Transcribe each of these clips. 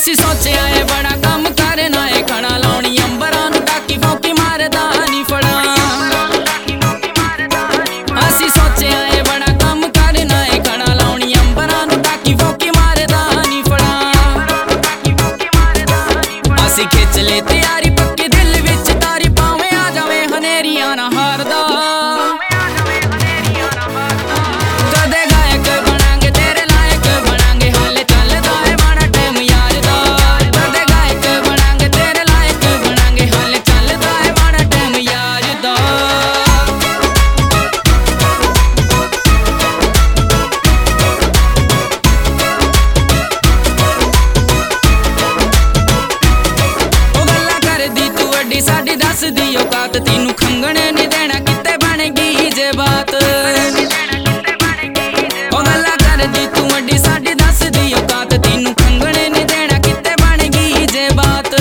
असी सोचा है बड़ा कम करना है, खड़ा लाउनी अंबरां नूं टाकी फौकी मारदा नहीं फड़ा। असी सोचा है बड़ा कम करना है, खड़ा लाउनी अंबरां नूं टाकी फौकी मारदा नहीं फड़ा। असी खिच ले तैयारी पक्की दिल विच तारी, पावे आ जावे हनेरियां ना हारदा। साडी दस दी औकात, तीनू खंगणे नहीं देना किते बनेगी जे बात। गल्लां करदी तू वड्डी साडी दस दी औकात, तीनू खंगणे नहीं देना किते बनेगी जे बात।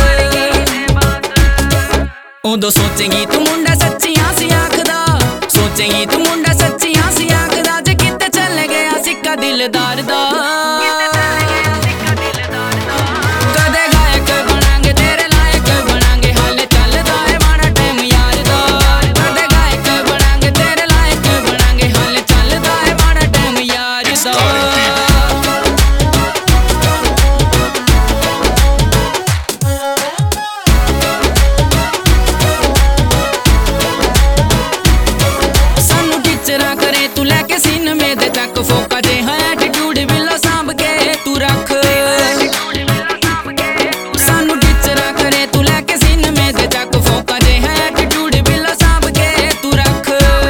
उदों सोचेगी तू मुंडा सच्चियां सी आखदा, सोचेगी तू मुंडा सच्चियां सी आखदा, जे किते चल गया सिक्का दिलदार दा। तू लेके सीन में दे तक फोका जे है एटीट्यूड बिलो सांभ के तू रख। सानू टीचरा करे तू लेके सीन में दे तक फोका जे है एटीट्यूड बिलो सांभ के तू रख।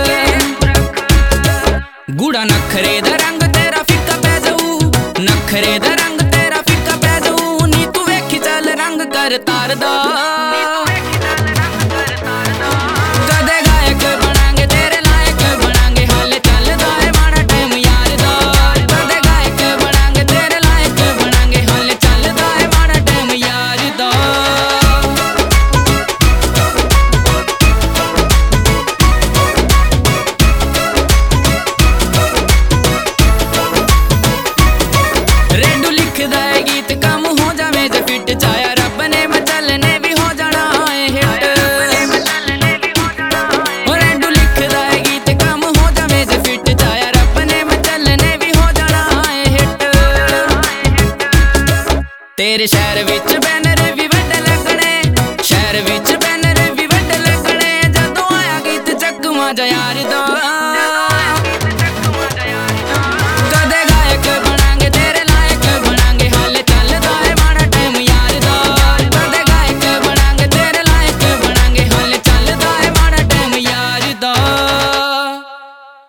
गुड़ा नखरे दा रंग तेरा फिक्का पै जाऊ, नखरे दा रंग तेरा फिक्का पै जाऊ, नी तू वेखी चल रंग कर तारदा। गीत कम हो जावे जे फिट, चाया रब ने मैं चलने भी हो जाना है हिट। रेडू लिखदा है गीत कम हो जावे जे फिट, चाया रब ने मैं चलने भी हो जाना है हिट। तेरे शहर